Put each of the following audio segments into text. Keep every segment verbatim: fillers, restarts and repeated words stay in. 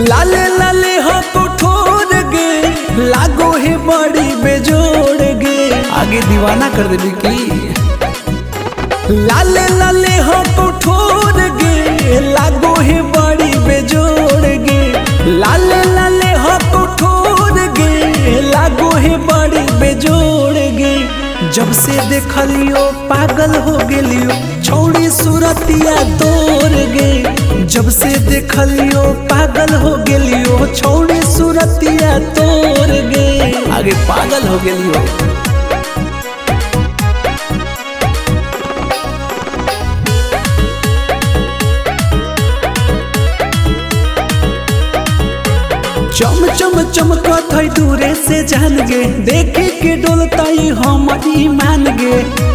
लाले लाले हो कठोर गे लागो है बड़ी बेजोड़ गे। आगे दीवाना कर देबी की। लाले लाले हो कठोर गे लागो है बड़ी बेजोड़ गे। लाले लाले हो कठोर गे लागो है बड़ी बेजोड़ गे। जब से देखलियो पागल हो गेलियो छौड़ी सूरतिया तोर गे। जब से देखलियो पागल हो गेलियो छौड़ी सूरतिया तोर गे। आगे पागल हो गेलियो। चम चम चमकत है दूरे से जान गे। देखे के डोलता हम ईमान गे।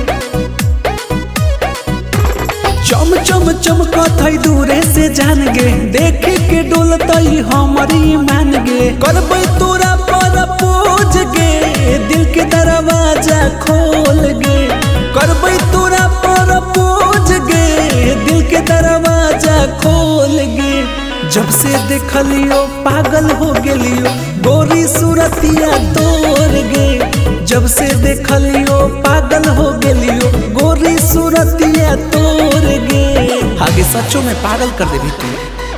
चम चम चमकत है दूरे से जान गे। देखे के डोलता हमर ईमान गे। करबै तोरा पर पोज गे दिल के दरवाजा खोल गे। करबै तोरा पर पोज गे दिल के दरवाजा खोल गे। जब से देखलियो पागल हो गेलियो गोरी सूरतिया तोर गे। जब से देखलियो पागल हो गेलियो गोरी सूरतिया तोर गे। आगे सचो में पागल कर देबी तू।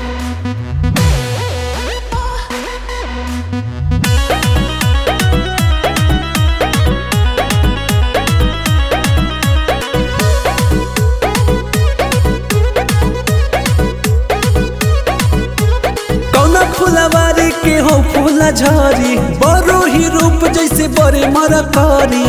फुलवारी के हो फूला झरी बड़ो ही रूप जैसे बड़े मरकारी।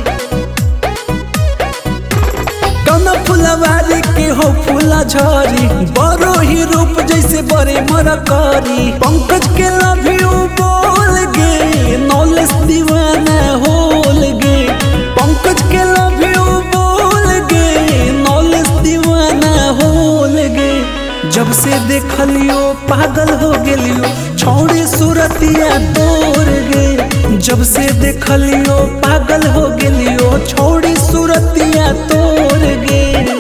कौन फुलवारी के हो फूला झरी बड़ो ही रूप जैसे बड़े मरकारी। पंकज के लव यू बोल गे नॉलेज दीवाना होल गे। पंकज के लव यू बोल गे नॉलेज दीवाना होल गे। जब से देखलियो पागल हो गेलियो छौड़ी सूरतिया तोर गे। जब से देखलियो पागल हो गेलियो छौड़ी सूरतिया तोर गे।